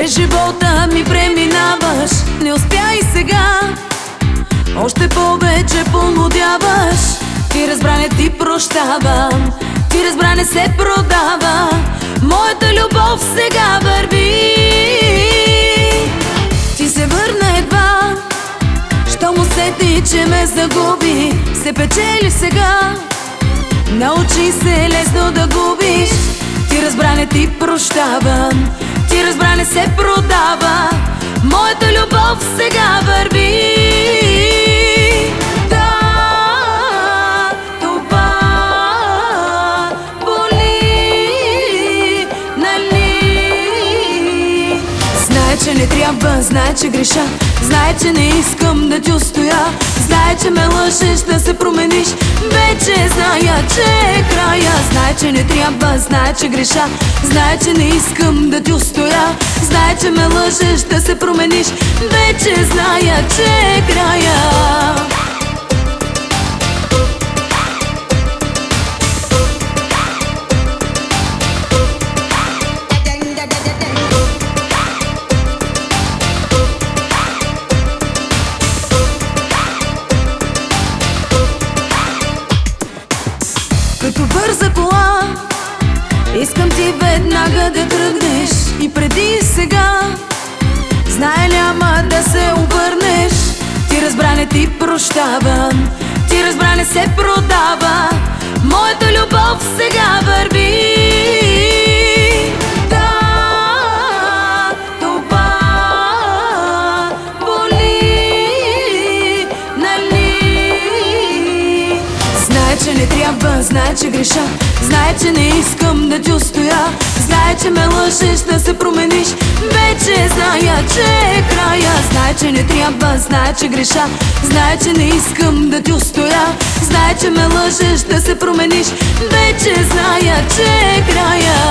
През живота ми преминаваш, не успя и сега. Още повече полудяваш. Ти разбра, не ти прощавам. Ти разбра, не се продава. Моята любов сега върви. Ти се върна едва, щом усети, че ме загуби. Се печели сега, научи се лесно да губиш. Ти разбра, не ти прощавам. Ти разбра, не се продава. Моята любов сега върви. Да, това боли, нали? Знае, че не трябва, знае, че греша. Знае, че не искам да ти устоя. Знае, че ме лъжеш, да се промениш. Вече зная, че е края. Знае, че не трябва, знае, че греша. Знае, че не искам да ти устоя. Знае, че ме лъжеш, да се промениш. Вече зная, че е края. Като бърза кола, искам ти веднага да тръгнеш. И преди сега, знае, няма да се обърнеш. Ти разбра, не ти прощавам. Ти разбра, не се продава. Моята любов сега върви. Да, това боли, нали? Знае, че не трябва, знае, че греша. Знае, че не искам да ти устоя. Знае, че ме лъжеш, да се промениш. Вече зная, че е края. Знае, че не трябва, знае, че греша. Знае, че не искам да ти устоя. Знае, че ме лъжеш, да се промениш. Вече зная, че е края.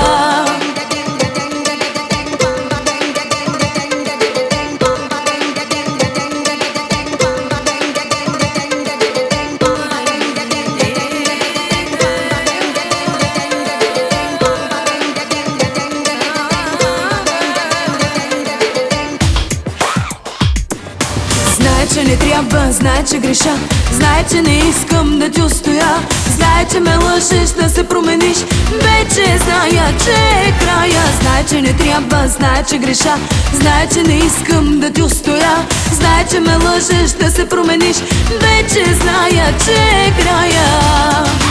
Знае, че не трябва, знае, че греша. Знае, че не искам да ти устоя. Знае, че ме лъжеш, да се промениш. Вече зная, че е края. Знае, че не трябва, знае, че греша. Знае, че не искам да ти устоя. Знае, че ме лъжеш, да се промениш. Вече зная, че е края.